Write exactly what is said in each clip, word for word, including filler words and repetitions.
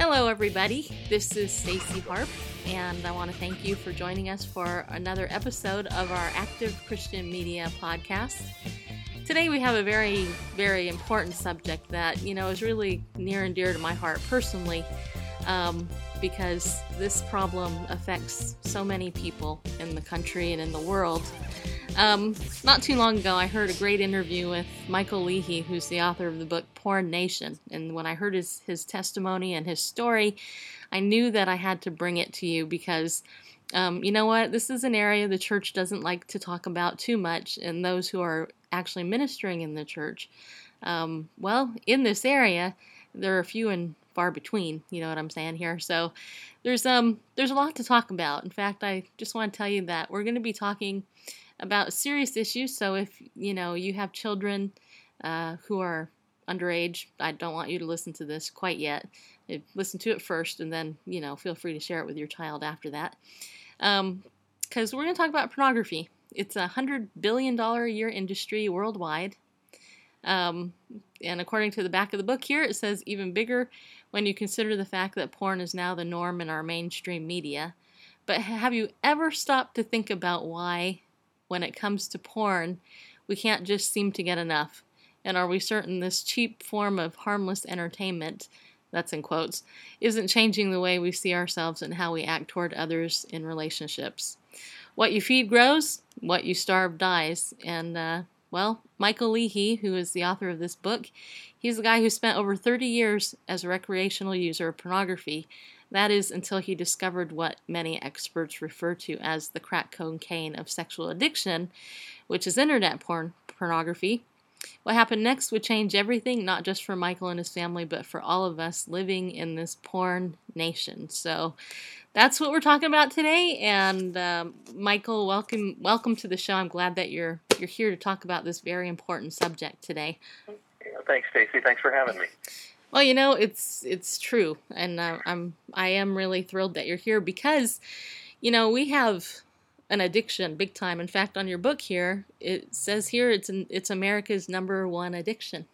Hello, everybody. This is Stacy Harp, and I want to thank you for joining us for another episode of our Active Christian Media podcast. Today, we have a very, very important subject that, you know, is really near and dear to my heart personally, um, because this problem affects so many people in the country and in the world. Um, not too long ago, I heard a great interview with Michael Leahy, who's the author of the book Porn Nation. And when I heard his, his testimony and his story, I knew that I had to bring it to you because, um, you know what, this is an area the church doesn't like to talk about too much, and those who are actually ministering in the church, um, well, in this area, there are few and far between, you know what I'm saying here. So there's um there's a lot to talk about. In fact, I just want to tell you that we're going to be talking about serious issues. So if, you know, you have children uh, who are underage, I don't want you to listen to this quite yet. Listen to it first, and then, you know, feel free to share it with your child after that. Um, because we're going to talk about pornography. It's a one hundred billion dollars a year industry worldwide. Um, and according to the back of the book here, it says even bigger when you consider the fact that porn is now the norm in our mainstream media. But have you ever stopped to think about why, when it comes to porn, we can't just seem to get enough? And are we certain this cheap form of harmless entertainment, that's in quotes, isn't changing the way we see ourselves and how we act toward others in relationships? What you feed grows, what you starve dies. And, uh, well, Michael Leahy, who is the author of this book, he's the guy who spent over thirty years as a recreational user of pornography. That is, until he discovered what many experts refer to as the crack cocaine of sexual addiction, which is internet porn pornography. What happened next would change everything, not just for Michael and his family, but for all of us living in this porn nation. So that's what we're talking about today. And um, Michael, welcome, welcome to the show. I'm glad that you're you're here to talk about this very important subject today. Yeah, thanks, Stacy. Thanks for having me. Well, you know, it's it's true, and uh, I'm I am really thrilled that you're here because, you know, we have an addiction, big time. In fact, on your book here, it says here it's an, it's America's number one addiction.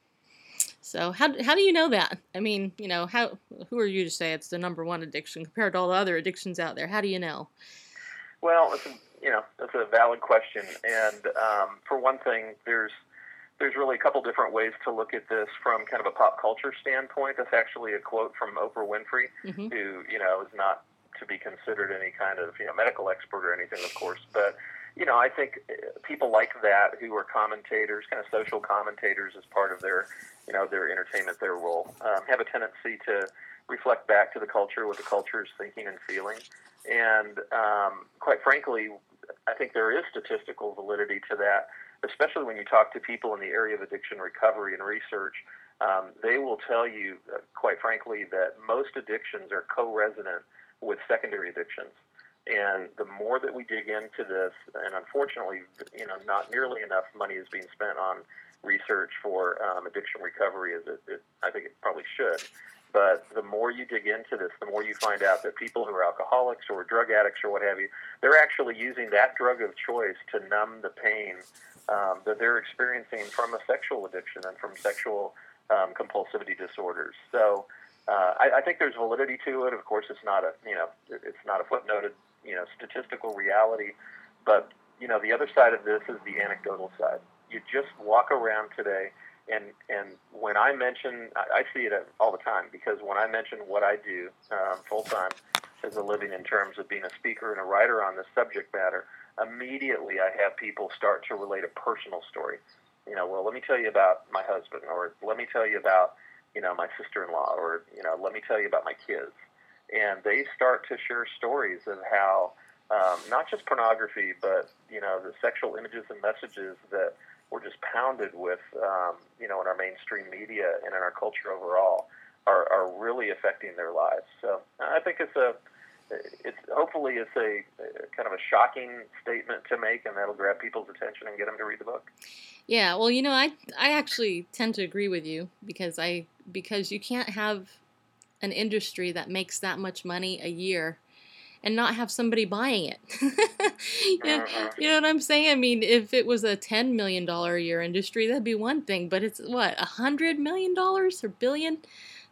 So how how do you know that? I mean, you know, how who are you to say it's the number one addiction compared to all the other addictions out there? How do you know? Well, it's a, you know, that's a valid question, and um, for one thing, there's There's really a couple different ways to look at this from kind of a pop culture standpoint. That's actually a quote from Oprah Winfrey, mm-hmm. who, you know, is not to be considered any kind of, you know, medical expert or anything, of course. But, you know, I think people like that who are commentators, kind of social commentators as part of their, you know, their entertainment, their role, um, have a tendency to reflect back to the culture, what the culture is thinking and feeling. And um, quite frankly, I think there is statistical validity to that, especially when you talk to people in the area of addiction recovery and research. Um, they will tell you, uh, quite frankly, that most addictions are co-resident with secondary addictions. And the more that we dig into this, and unfortunately, you know, not nearly enough money is being spent on research for um, addiction recovery as it, it, I think it probably should. But the more you dig into this, the more you find out that people who are alcoholics or drug addicts or what have you, they're actually using that drug of choice to numb the pain um, that they're experiencing from a sexual addiction and from sexual um, compulsivity disorders. So uh, I, I think there's validity to it. Of course, it's not a you know it's not a footnoted you know statistical reality. But you know the other side of this is the anecdotal side. You just walk around today. And and when I mention, I, I see it all the time, because when I mention what I do um, full-time as a living in terms of being a speaker and a writer on this subject matter, immediately I have people start to relate a personal story. You know, well, let me tell you about my husband, or let me tell you about, you know, my sister-in-law, or, you know, let me tell you about my kids. And they start to share stories of how um, not just pornography, but, you know, the sexual images and messages that we're just pounded with, um, you know, in our mainstream media and in our culture overall are, are really affecting their lives. So I think it's a, it's hopefully it's a, a kind of a shocking statement to make, and that'll grab people's attention and get them to read the book. Yeah, well, you know, I I actually tend to agree with you because I because you can't have an industry that makes that much money a year and not have somebody buying it. you, know, you know what I'm saying? I mean, if it was a ten million dollars a year industry, that'd be one thing, but it's, what, one hundred million dollars or billion?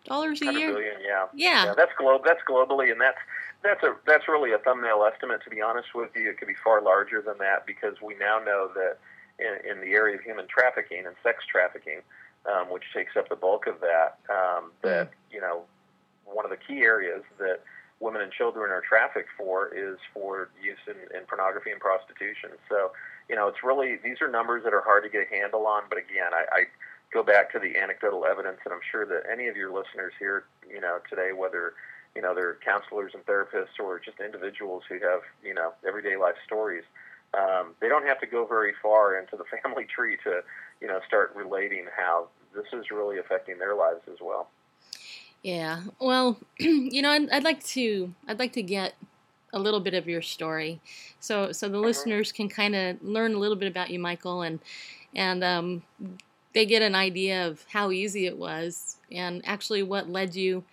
dollars a one hundred year. billion, yeah. Yeah. Yeah, that's glo- that's globally, and that's that's a that's really a thumbnail estimate. To be honest with you, it could be far larger than that because we now know that in, in the area of human trafficking and sex trafficking, um, which takes up the bulk of that, um, that mm. you know, one of the key areas that women and children are trafficked for is for use in, in pornography and prostitution. So, you know, it's really, these are numbers that are hard to get a handle on. But again, I, I go back to the anecdotal evidence, and I'm sure that any of your listeners here, you know, today, whether, you know, they're counselors and therapists or just individuals who have, you know, everyday life stories, um, they don't have to go very far into the family tree to, you know, start relating how this is really affecting their lives as well. Yeah, well, you know, I'd, I'd like to, I'd like to get a little bit of your story, so so the mm-hmm. listeners can kind of learn a little bit about you, Michael, and and um, they get an idea of how easy it was, and actually what led you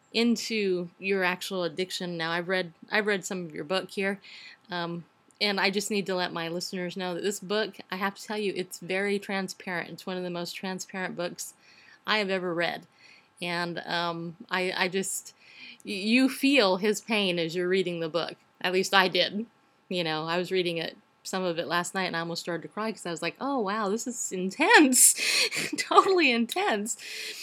into your actual addiction. Now, I've read, I've read some of your book here, um, and I just need to let my listeners know that this book, I have to tell you, it's very transparent. It's one of the most transparent books I have ever read. And um, I, I just, you feel his pain as you're reading the book. At least I did. You know, I was reading it, some of it last night, and I almost started to cry because I was like, oh, wow, this is intense. Totally intense.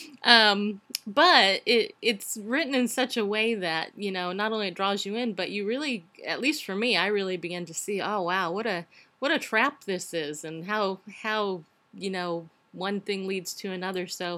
Um, but it it's written in such a way that, you know, not only it draws you in, but you really, at least for me, I really began to see, oh, wow, what a what a trap this is, and how, how you know, one thing leads to another. So,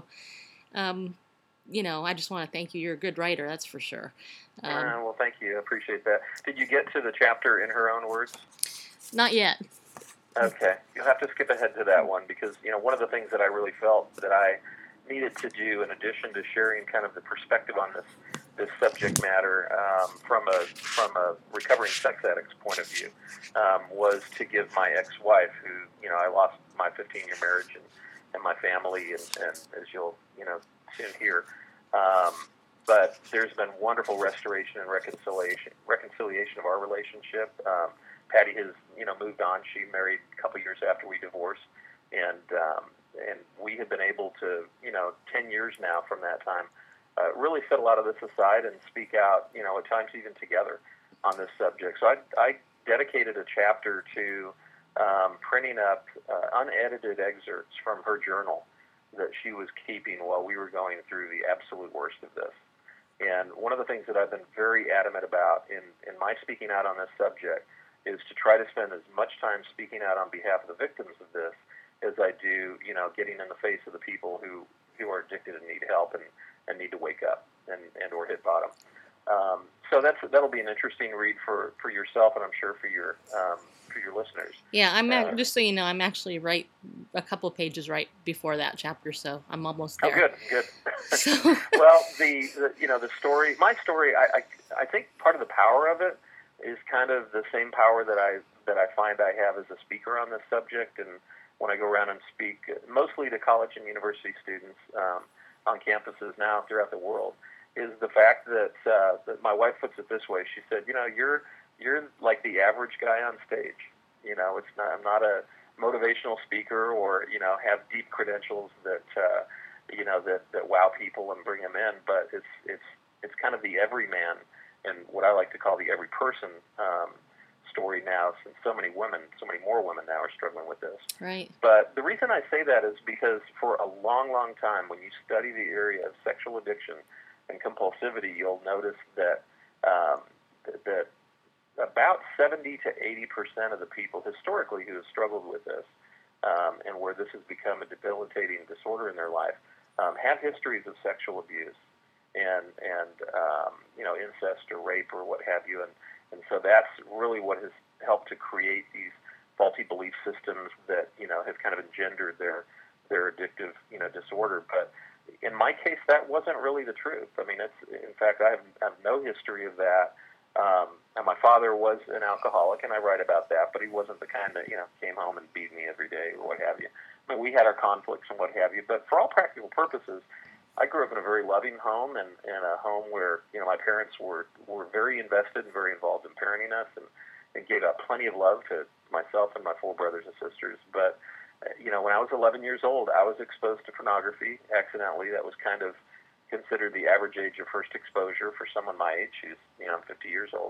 um, you know, I just want to thank you. You're a good writer, that's for sure. Um, uh, well, thank you. I appreciate that. Did you get to the chapter in her own words? Not yet. Okay. You'll have to skip ahead to that one because, you know, one of the things that I really felt that I needed to do in addition to sharing kind of the perspective on this this subject matter um, from a from a recovering sex addict's point of view um, was to give my ex-wife, who, you know, I lost my fifteen-year marriage and, and my family, and, and as you'll, you know, soon hear. Um, but there's been wonderful restoration and reconciliation reconciliation of our relationship. Um, Patty has, you know, moved on. She married a couple years after we divorced, and um, and we have been able to, you know, ten years now from that time, uh, really set a lot of this aside and speak out, you know, at times even together on this subject. So I, I dedicated a chapter to um, printing up uh, unedited excerpts from her journal that she was keeping while we were going through the absolute worst of this. And one of the things that I've been very adamant about in, in my speaking out on this subject is to try to spend as much time speaking out on behalf of the victims of this as I do, you know, getting in the face of the people who, who are addicted and need help and, and need to wake up and, and or hit bottom. Um, so that's that'll be an interesting read for, for yourself, and I'm sure for your um, for your listeners. Yeah, I'm uh, just so you know, I'm actually right a couple pages right before that chapter, so I'm almost there. Oh, good, good. Well, the, the you know the story, my story, I, I I think part of the power of it is kind of the same power that I that I find I have as a speaker on this subject, and when I go around and speak, mostly to college and university students um, on campuses now throughout the world, is the fact that uh, that my wife puts it this way. She said, you know, you're you're like the average guy on stage. You know, it's not I'm not a motivational speaker or, you know, have deep credentials that uh, you know that, that wow people and bring them in, but it's it's it's kind of the everyman and what I like to call the every person um, story now, since so many women, so many more women now are struggling with this. Right. But the reason I say that is because for a long, long time, when you study the area of sexual addiction and compulsivity, you'll notice that um, that about seventy to eighty percent of the people historically who have struggled with this um, and where this has become a debilitating disorder in their life um, have histories of sexual abuse and and um, you know, incest or rape or what have you, and and so that's really what has helped to create these faulty belief systems that, you know, have kind of engendered their their addictive, you know, disorder. But in my case, that wasn't really the truth. I mean, it's in fact I have, I have no history of that. Um, and my father was an alcoholic, and I write about that, but he wasn't the kind that, you know, came home and beat me every day or what have you. I mean, we had our conflicts and what have you, but for all practical purposes, I grew up in a very loving home and, and a home where, you know, my parents were, were very invested and very involved in parenting us and, and gave out plenty of love to myself and my four brothers and sisters. But, you know, when I was eleven years old, I was exposed to pornography accidentally. That was kind of considered the average age of first exposure for someone my age, who's, you know, I'm fifty years old.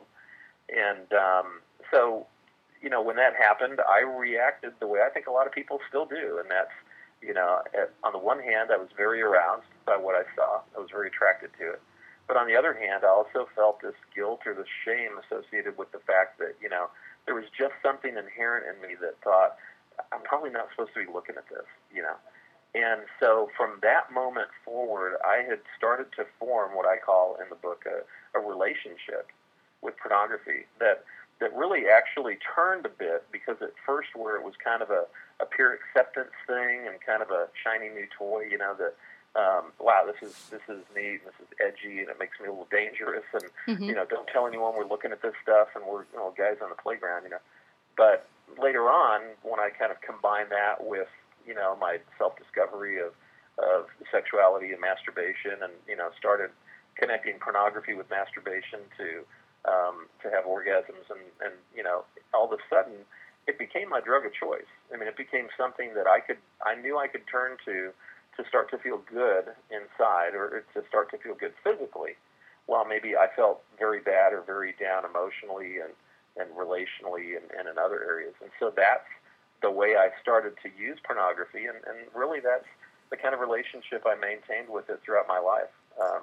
And um, so, you know, when that happened, I reacted the way I think a lot of people still do, and that's, you know, at, on the one hand, I was very aroused by what I saw. I was very attracted to it. But on the other hand, I also felt this guilt or this shame associated with the fact that, you know, there was just something inherent in me that thought, I'm probably not supposed to be looking at this, you know. And so from that moment forward, I had started to form what I call in the book a, a relationship with pornography that that really actually turned a bit, because at first where it was kind of a, a peer acceptance thing and kind of a shiny new toy, you know, that, um, wow, this is this is neat, and this is edgy, and it makes me a little dangerous, and, mm-hmm. you know, don't tell anyone we're looking at this stuff, and we're, you know, guys on the playground, you know. But later on, when I kind of combined that with, you know, my self-discovery of, of sexuality and masturbation, and, you know, started connecting pornography with masturbation to um, to have orgasms, and, and, you know, all of a sudden, it became my drug of choice. I mean, it became something that I could, I knew I could turn to to start to feel good inside, or to start to feel good physically, while maybe I felt very bad or very down emotionally and, and relationally and, and in other areas. And so that's the way I started to use pornography, and, and really that's the kind of relationship I maintained with it throughout my life. Um,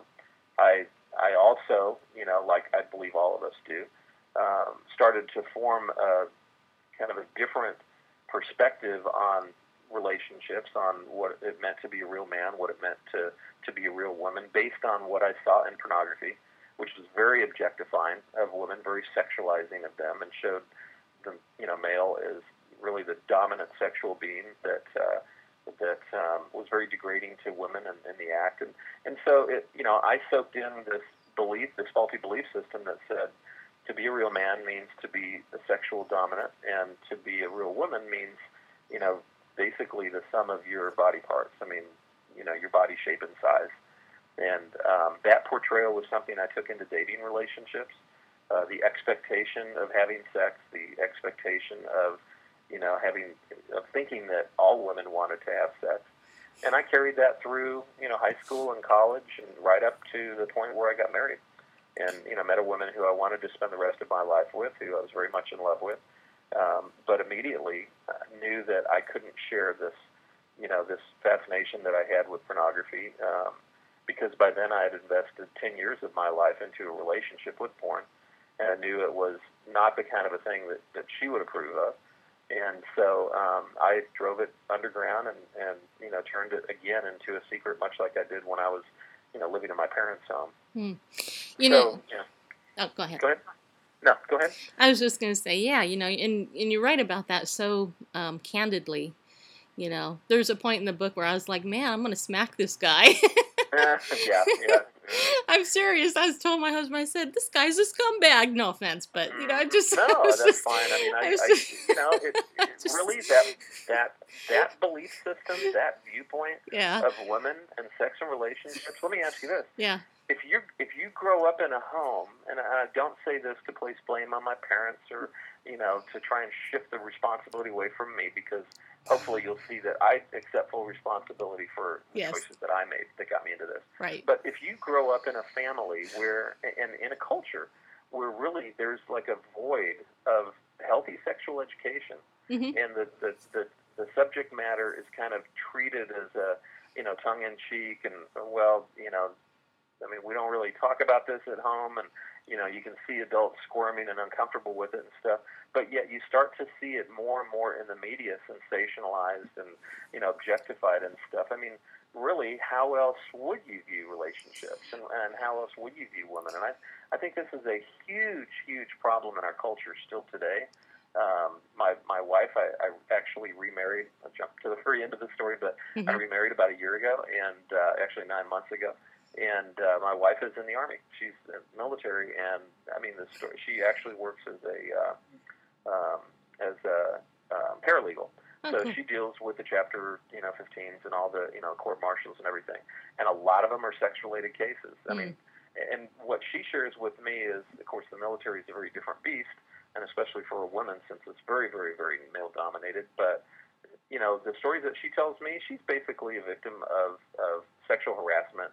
I I also, you know, like I believe all of us do, um, started to form a kind of a different perspective on relationships, on what it meant to be a real man, what it meant to, to be a real woman, based on what I saw in pornography, which was very objectifying of women, very sexualizing of them, and showed the, you know, male as really the dominant sexual being that uh, that um, was very degrading to women in, in the act. And, and so, it, you know, I soaked in this belief, this faulty belief system that said to be a real man means to be a sexual dominant, and to be a real woman means, you know, basically the sum of your body parts. I mean, you know, your body shape and size. And um, that portrayal was something I took into dating relationships. Uh, the expectation of having sex, the expectation of, you know, having, of thinking that all women wanted to have sex. And I carried that through, you know, high school and college, and right up to the point where I got married. And, you know, met a woman who I wanted to spend the rest of my life with, who I was very much in love with. Um, but immediately uh, knew that I couldn't share this, you know, this fascination that I had with pornography, um, because by then I had invested ten years of my life into a relationship with porn, and I knew it was not the kind of a thing that, that she would approve of. And so um, I drove it underground, and, and, you know, turned it again into a secret, much like I did when I was, you know, living in my parents' home. Hmm. You so, know, yeah. oh, go ahead. Go ahead. No, go ahead. I was just going to say, yeah, you know, and, and you're right about that so um, candidly. You know, there's a point in the book where I was like, man, I'm going to smack this guy. yeah, yeah. I'm serious. I was told my husband, I said, this guy's a scumbag. No offense, but, you know, I just... No, I that's just, fine. I mean, I, I, I just, you know, it, it just, really, that, that, that belief system, that viewpoint yeah. of women and sex and relationships, let me ask you this. Yeah. If you if you grow up in a home, and I don't say this to place blame on my parents, or, you know, to try and shift the responsibility away from me, because hopefully you'll see that I accept full responsibility for the yes. choices that I made that got me into this. Right. But if you grow up in a family where, and in a culture where really there's like a void of healthy sexual education, mm-hmm. and the, the, the, the subject matter is kind of treated as a, you know, tongue-in-cheek, and, well, you know, I mean, we don't really talk about this at home, and, you know, you can see adults squirming and uncomfortable with it and stuff, but yet you start to see it more and more in the media, sensationalized and, you know, objectified and stuff. I mean, really, how else would you view relationships, and, and how else would you view women? And I, I think this is a huge, huge problem in our culture still today. Um, my my wife, I, I actually remarried. I'll jump to the very end of the story, but mm-hmm. I remarried about a year ago, and uh, actually nine months ago. And uh, my wife is in the Army. She's in the military, and I mean, the story. She actually works as a uh, um, as a um, paralegal. So okay. she deals with the Chapter, you know, fifteens and all the, you know, court martials and everything. And a lot of them are sex-related cases. I mm. mean, and what she shares with me is, of course, the military is a very different beast, and especially for a woman, since it's very, very, very male-dominated. But, you know, the stories that she tells me, she's basically a victim of, of sexual harassment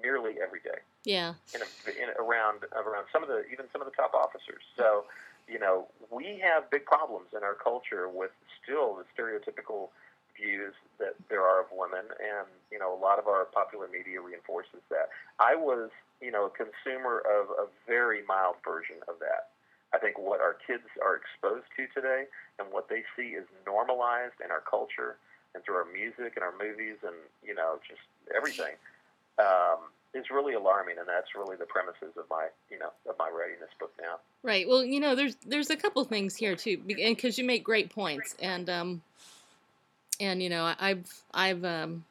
nearly every day. Yeah. In, a, in around around some of the even some of the top officers. So, you know, we have big problems in our culture with still the stereotypical views that there are of women, and you know, a lot of our popular media reinforces that. I was, you know, a consumer of a very mild version of that. I think what our kids are exposed to today and what they see is normalized in our culture and through our music and our movies and, you know, just everything, um, is really alarming, and that's really the premises of my, you know, of my writing this book now. Right. Well, you know, there's there's a couple things here too, because you make great points, and um, and you know, I've I've um,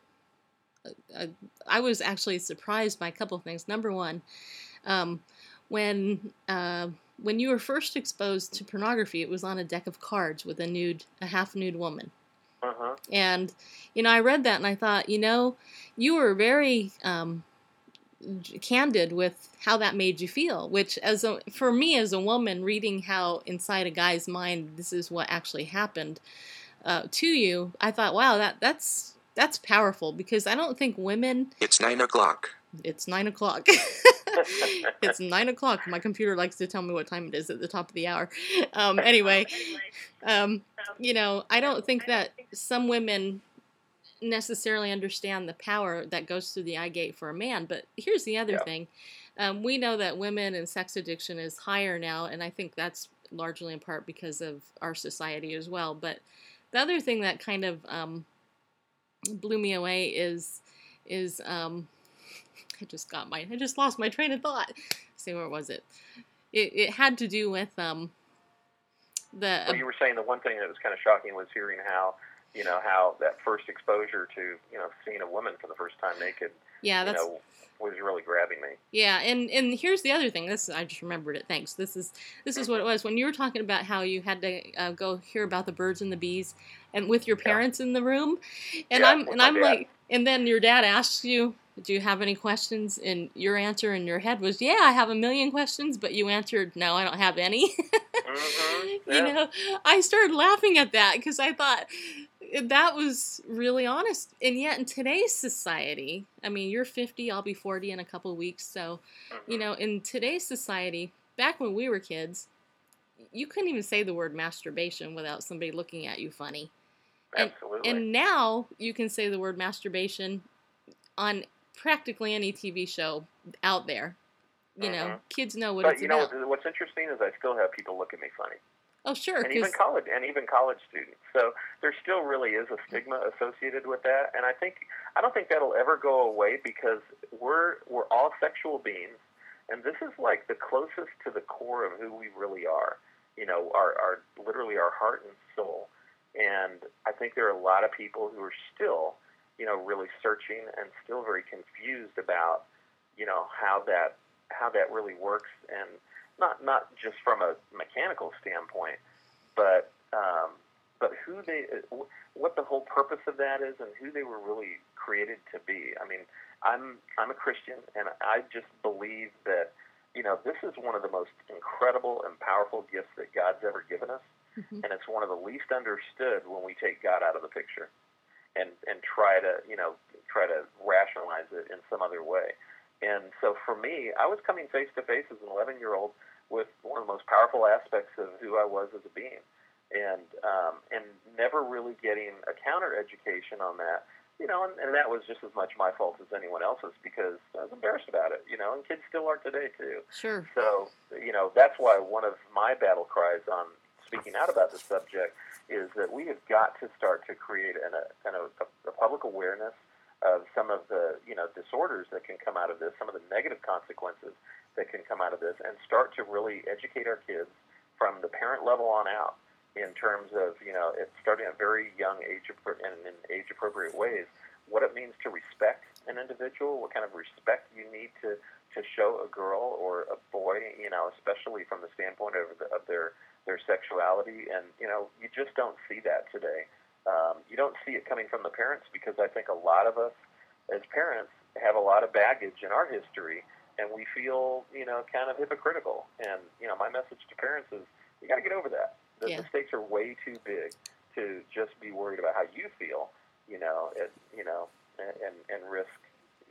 I, I was actually surprised by a couple of things. Number one, um, when uh, when you were first exposed to pornography, it was on a deck of cards with a nude, a half nude woman. Uh-huh. And you know, I read that and I thought, you know, you were very um, candid with how that made you feel, which as a, for me as a woman reading how inside a guy's mind this is what actually happened uh, to you, I thought, wow, that that's that's powerful, because I don't think women... It's nine o'clock. It's nine o'clock. It's nine o'clock. My computer likes to tell me what time it is at the top of the hour. Um, anyway, um, you know, I don't think that some women necessarily understand the power that goes through the eye gate for a man. But here's the other Yeah. thing. Um, we know that women and sex addiction is higher now, and I think that's largely in part because of our society as well. But the other thing that kind of um, blew me away is is um, I just got my I just lost my train of thought. Let's see, where was it? It it had to do with um the Well, you were saying the one thing that was kind of shocking was hearing how, you know, how that first exposure to, you know, seeing a woman for the first time naked, yeah, that's you know, was really grabbing me. yeah, and and here's the other thing. This I just remembered it. Thanks. This is this is what it was when you were talking about how you had to uh, go hear about the birds and the bees, and with your parents yeah. in the room, and yeah, I'm and I'm dad. like, and then your dad asks you, do you have any questions? And your answer in your head was, yeah, I have a million questions, but you answered, no, I don't have any. Mm-hmm. Yeah. You know, I started laughing at that because I thought that was really honest. And yet in today's society, I mean, you're fifty, I'll be forty in a couple of weeks. So, mm-hmm. you know, in today's society, back when we were kids, you couldn't even say the word masturbation without somebody looking at you funny. Absolutely. And, and now you can say the word masturbation on practically any T V show out there. You mm-hmm. know, kids know what but it's you about. know what's interesting is I still have people look at me funny. Oh, sure. And even college, and even college students. So there still really is a stigma associated with that, and I think I don't think that'll ever go away, because we're we're all sexual beings, and this is like the closest to the core of who we really are. You know, our our literally our heart and soul. And I think there are a lot of people who are still, you know, really searching and still very confused about, you know, how that how that really works, and not not just from a mechanical standpoint, but um, but who they, what the whole purpose of that is, and who they were really created to be. I mean, I'm I'm a Christian, and I just believe that, you know, this is one of the most incredible and powerful gifts that God's ever given us, mm-hmm. and it's one of the least understood when we take God out of the picture, and and try to you know try to rationalize it in some other way. And so for me, I was coming face to face as an eleven-year-old with one of the most powerful aspects of who I was as a being, and um, and never really getting a counter education on that, you know, and, and that was just as much my fault as anyone else's, because I was embarrassed about it, you know, and kids still are today too. Sure. So, you know, that's why one of my battle cries on speaking out about the subject is that we have got to start to create an, a, an, a, a public awareness of some of the, you know, disorders that can come out of this, some of the negative consequences that can come out of this, and start to really educate our kids from the parent level on out in terms of, you know, it's starting at very young age and in age-appropriate ways, what it means to respect an individual, what kind of respect you need to, to show a girl or a boy, you know, especially from the standpoint of, the, of their, their sexuality. And, you know, you just don't see that today. Um, you don't see it coming from the parents, because I think a lot of us as parents have a lot of baggage in our history, and we feel, you know, kind of hypocritical. And, you know, my message to parents is, you got to get over that. The, yeah. the stakes are way too big to just be worried about how you feel, you know, and, you know, and, and risk,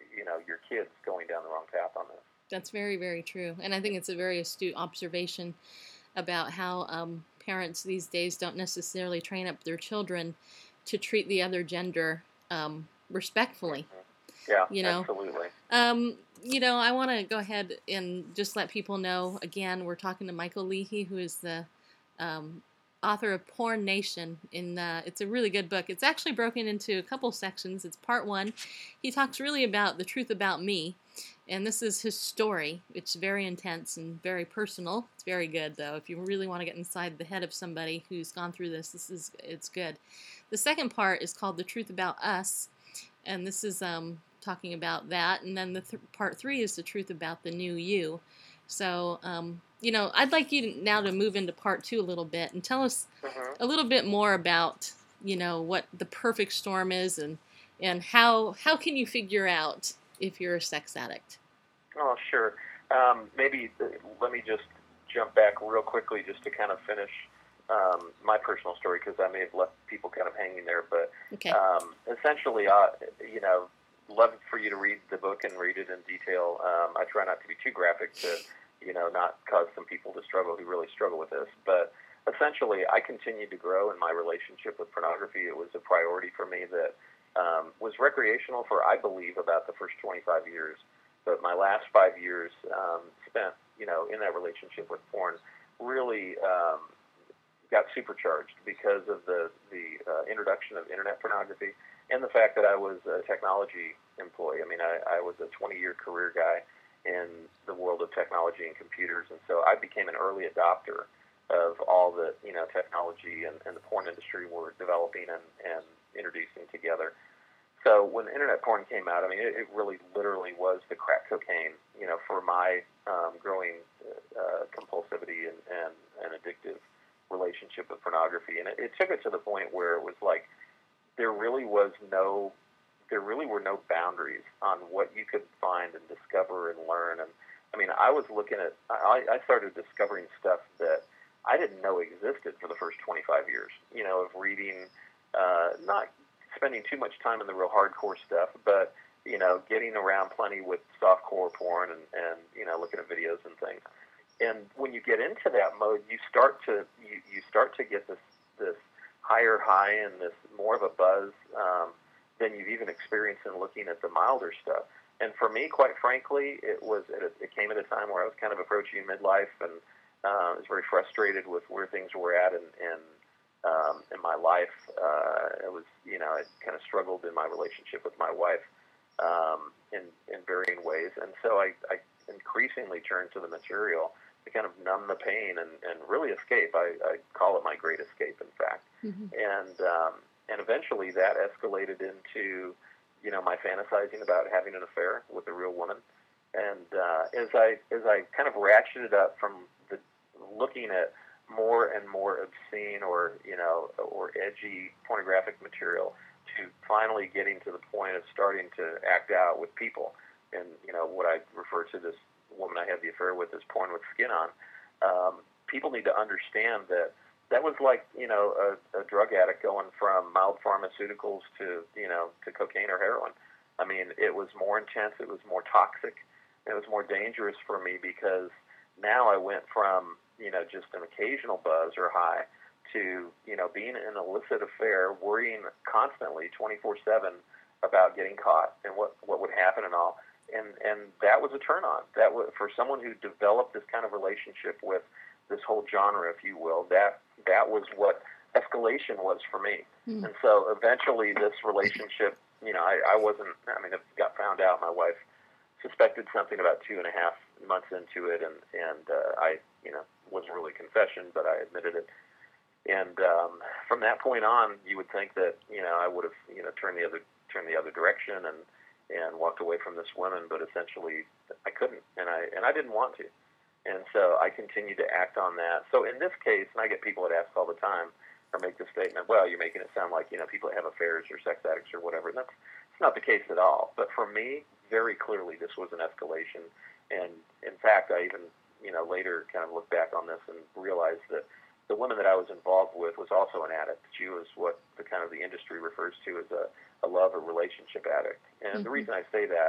you know, your kids going down the wrong path on this. That's very, very true. And I think it's a very astute observation about how um, parents these days don't necessarily train up their children to treat the other gender um, respectfully. Mm-hmm. Yeah, you know? absolutely. Um, you know, I want to go ahead and just let people know, again, we're talking to Michael Leahy, who is the um, author of Porn Nation. In uh, It's a really good book. It's actually broken into a couple sections. It's part one. He talks really about the truth about me. And this is his story. It's very intense and very personal. It's very good, though. If you really want to get inside the head of somebody who's gone through this, this is it's good. The second part is called The Truth About Us, and this is um, talking about that. And then the th- part three is The Truth About the New You. So, um, you know, I'd like you to, now to move into part two a little bit and tell us Mm-hmm. a little bit more about, you know, what the perfect storm is and and how how can you figure out if you're a sex addict. Oh, sure. Um, maybe uh, let me just jump back real quickly just to kind of finish um, my personal story, because I may have left people kind of hanging there. But Okay. um, essentially, uh, you know, love for you to read the book and read it in detail. Um, I try not to be too graphic to, you know, not cause some people to struggle who really struggle with this. But essentially, I continued to grow in my relationship with pornography. It was a priority for me that um, was recreational for, I believe, about the first twenty-five years. But my last five years um, spent, you know, in that relationship with porn really um, got supercharged because of the, the uh, introduction of internet pornography and the fact that I was a technology employee. I mean, I, I was a twenty-year career guy in the world of technology and computers, and so I became an early adopter of all the, you know, technology and, and the porn industry were developing and, and introducing together. So when internet porn came out, I mean, it, it really literally was the crack cocaine, you know, for my um, growing uh, compulsivity and, and, and addictive relationship with pornography. And it, it took it to the point where it was like there really was no, there really were no boundaries on what you could find and discover and learn. And I mean, I was looking at, I, I started discovering stuff that I didn't know existed for the first twenty-five years, you know, of reading, uh, not spending too much time in the real hardcore stuff, but, you know, getting around plenty with softcore porn and, and, you know, looking at videos and things. And when you get into that mode, you start to, you, you start to get this, this higher high and this more of a buzz um, than you've even experienced in looking at the milder stuff. And for me, quite frankly, it was, it, it came at a time where I was kind of approaching midlife and uh, I was very frustrated with where things were at and, and Um, in my life. Uh, it was, you know, I kind of struggled in my relationship with my wife um, in, in varying ways. And so I, I increasingly turned to the material to kind of numb the pain and, and really escape. I, I call it my great escape, in fact. Mm-hmm. And, um, and eventually that escalated into, you know, my fantasizing about having an affair with a real woman. And uh, as I as I kind of ratcheted up from the looking at more and more obscene or, you know, or edgy pornographic material to finally getting to the point of starting to act out with people. And, you know, what I refer to this woman I had the affair with as porn with skin on. Um, people need to understand that that was like, you know, a, a drug addict going from mild pharmaceuticals to, you know, to cocaine or heroin. I mean, it was more intense. It was more toxic. It was more dangerous for me because now I went from, you know, just an occasional buzz or high to, you know, being in an illicit affair, worrying constantly twenty-four seven about getting caught and what, what would happen and all. And, and that was a turn on. That was, for someone who developed this kind of relationship with this whole genre, if you will, that, that was what escalation was for me. Mm. And so eventually this relationship, you know, I, I wasn't, I mean, it got found out. My wife suspected something about two and a half months into it. And, and uh, I, you know, wasn't really a confession, but I admitted it. And um, from that point on, you would think that, you know, I would have, you know, turned the other turned the other direction and, and walked away from this woman, but essentially I couldn't, and I and I didn't want to. And so I continued to act on that. So in this case, and I get people that ask all the time or make the statement, well, you're making it sound like, you know, people that have affairs or sex addicts or whatever. And that's it's not the case at all. But for me, very clearly, this was an escalation. And in fact, I even, you know, later kind of look back on this and realize that the woman that I was involved with was also an addict. She was what the kind of the industry refers to as a, a love or relationship addict. And mm-hmm. the reason I say that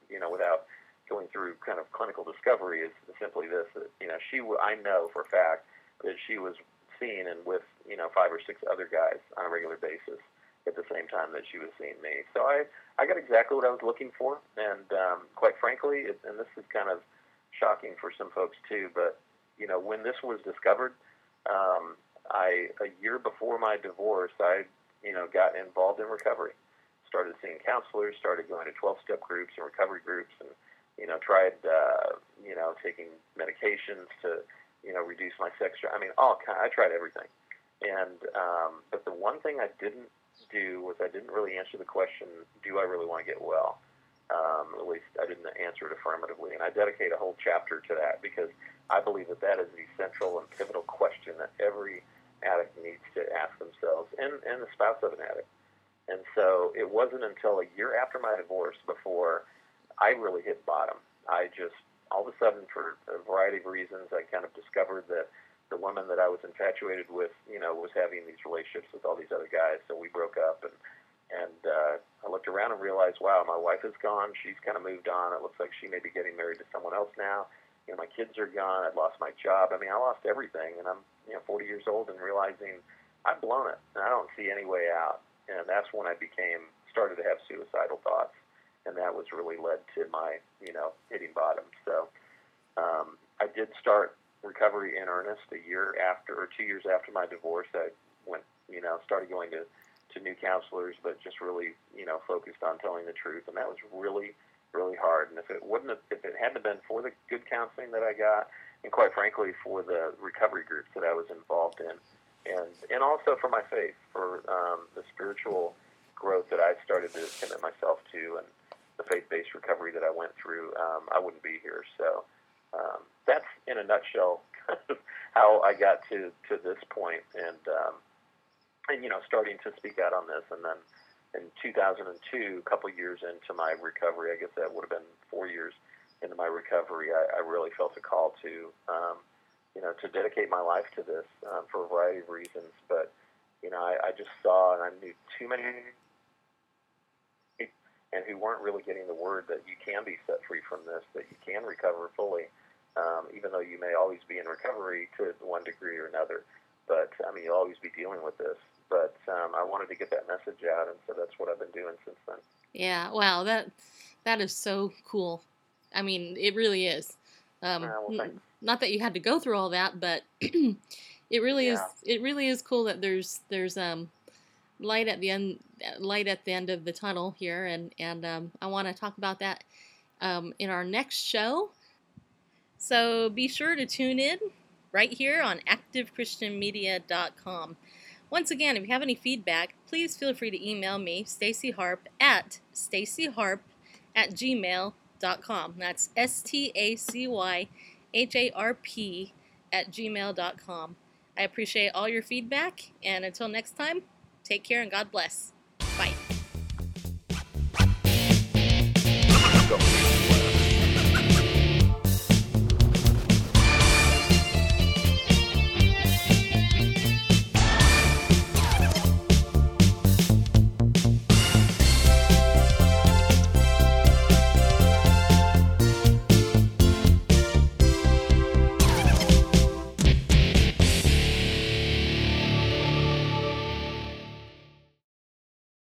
you know, without going through kind of clinical discovery, is simply this: that, you know, she, I know for a fact that she was seen and with, you know, five or six other guys on a regular basis at the same time that she was seeing me. So I, I got exactly what I was looking for, and um, quite frankly, it, and this is kind of shocking for some folks too, but you know, when this was discovered, um, I a year before my divorce, I, you know, got involved in recovery, started seeing counselors, started going to twelve-step groups and recovery groups, and you know, tried, uh, you know, taking medications to, you know, reduce my sex drive. I mean, all kind. I tried everything, and um, but the one thing I didn't do was I didn't really answer the question, do I really want to get well? Um, at least I didn't answer it affirmatively, and I dedicate a whole chapter to that because I believe that that is the central and pivotal question that every addict needs to ask themselves, and, and the spouse of an addict. And so it wasn't until a year after my divorce before I really hit bottom. I just, all of a sudden, for a variety of reasons, I kind of discovered that the woman that I was infatuated with, you know, was having these relationships with all these other guys. So we broke up, and and uh, I looked around and realized, wow, my wife is gone. She's kind of moved on. It looks like she may be getting married to someone else now. You know, my kids are gone. I'd lost my job. I mean, I lost everything, and I'm, you know, forty years old and realizing I've blown it, and I don't see any way out. And that's when I became started to have suicidal thoughts. And that was really led to my, you know, hitting bottom. So um, I did start recovery in earnest a year after, or two years after my divorce. I went, you know, started going to, to new counselors, but just really, you know, focused on telling the truth. And that was really, really hard. And if it wouldn't have, if it hadn't been for the good counseling that I got, and quite frankly, for the recovery groups that I was involved in, and and also for my faith, for um, the spiritual growth that I started to commit myself to, and the faith-based recovery that I went through, um, I wouldn't be here. So um, that's, in a nutshell, how I got to, to this point, and, um, and, you know, starting to speak out on this. And then in two thousand two, a couple years into my recovery, I guess that would have been four years into my recovery, I, I really felt a call to, um, you know, to dedicate my life to this um, for a variety of reasons. But, you know, I, I just saw, and I knew too many and who weren't really getting the word that you can be set free from this, that you can recover fully, um, even though you may always be in recovery to one degree or another. But, I mean, you'll always be dealing with this. But um, I wanted to get that message out, and so that's what I've been doing since then. Yeah, wow, that that is so cool. I mean, it really is. Um, uh, well, n- not that you had to go through all that, but it really yeah. is. It really is cool that there's there's um light at the end light at the end of the tunnel here, and and um, I want to talk about that um, in our next show. So be sure to tune in right here on active christian media dot com. Once again, if you have any feedback, please feel free to email me, Stacy Harp, at stacy harp at gmail dot com. That's S T A C Y H A R P at gmail dot com. I appreciate all your feedback, and until next time, take care and God bless.